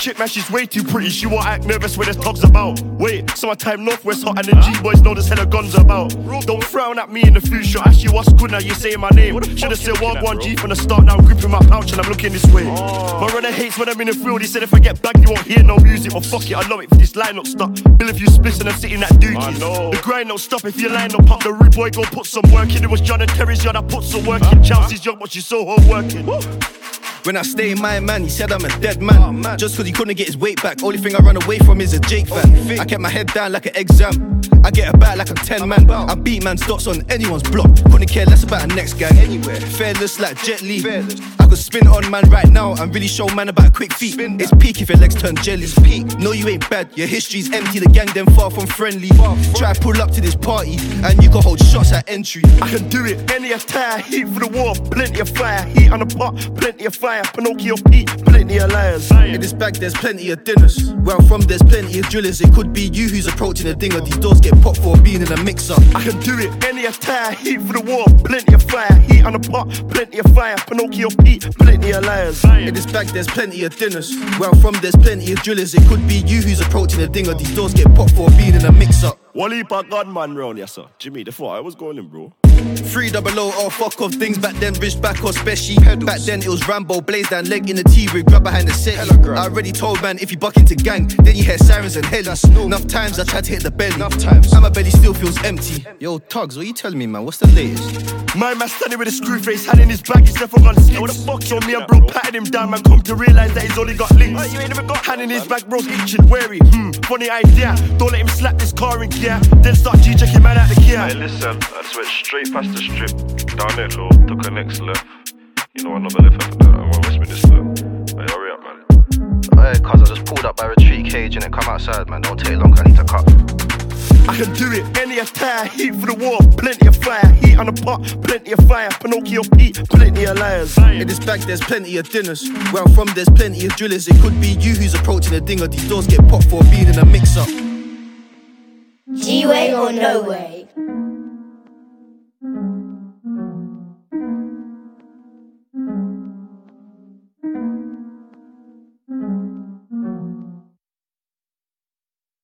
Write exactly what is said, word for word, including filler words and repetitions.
chick, man, she's way too pretty. She won't act nervous when there's dogs about. Wait, summertime northwest hot and the G-boys know there's hella guns about. Don't frown at me in the future. Actually, what's good now? You saying my name. Should've said Wild One G from the start. Now I'm gripping my pouch and I'm looking this way. Oh. My runner hates when I'm in the field. He said if I get back, you won't hear no music. Well, fuck it, I love it if this line don't stop. Bill if you splits and I'm sitting at dookies. The grind don't stop if your line don't pop. The rude boy go put some work in. It was John and Terry's yard, I put some work in. Chelsea's young, but she's so hard working. Woo. When I stay in my man, he said I'm a dead man, oh, man. Just cause he couldn't get his weight back. Only thing I run away from is a Jake fan. I kept my head down like an exam. I get a back like I'm ten man. I beat man's dots on anyone's block. Couldn't care less about a next gang. Anywhere. Fearless like Jet Li. Fearless. I could spin on man right now and really show man about quick feet. It's peak if your legs turn jelly. It's peak. No, you ain't bad. Your history's empty. The gang them far from friendly. Far from. Try pull up to this party and you can hold shots at entry. I can do it. Any attire. Heat for the war. Plenty of fire. Heat on the pot. Plenty of fire. Pinocchio Pete. Plenty of liars. In this bag there's plenty of dinners. Where I'm from there's plenty of drillers. It could be you who's approaching the dinger. These doors get popped for being in a mix-up. I can do it. Any attire. Heat for the war. Plenty of fire. Heat on the pot. Plenty of fire. Pinocchio Pete. Plenty of liars. In this bag there's plenty of dinners. Where I'm from there's plenty of drillers. It could be you who's approaching the dinger. These doors get popped for being in a mix-up. Wally Park Godman round, yes sir. Jimmy, the four, I was going in, bro. Three double O, oh fuck off things back then, rich back or special. Back then it was Rambo, blaze down, leg in the T-rig, grab behind the set. I already told man if you buck into gang, then you hear sirens and helis. Enough times I tried to hit the belly. Enough times. And my belly still feels empty. Yo, Tugs, what you telling me, man? What's the latest? My man standing with a screw face, hand in his bag, he's never gone skits. What the fuck, so me and bro patting him down, man, come to realise that he's only got links. You ain't never got hand in his bag, bro's itching, wary. Hmm, funny idea. Don't let him slap this car in gear. Then start G-checking man out the gear. Hey, listen, I just went straight past the strip. Down there, low, took a next left. You know, another left after that. I want Westminster. Hey, hurry up, man. Hey, cuz I just pulled up by retreat cage and then come outside, man. Don't take long, I need to cut. I can do it. Any attire. Heat for the war. Plenty of fire. Heat on the pot. Plenty of fire. Pinocchio Pete. Plenty of liars. In this bag there's plenty of dinners. Where I'm from there's plenty of drillers. It could be you who's approaching the dinger. These doors get popped for being in a mix-up. G-Way or no way?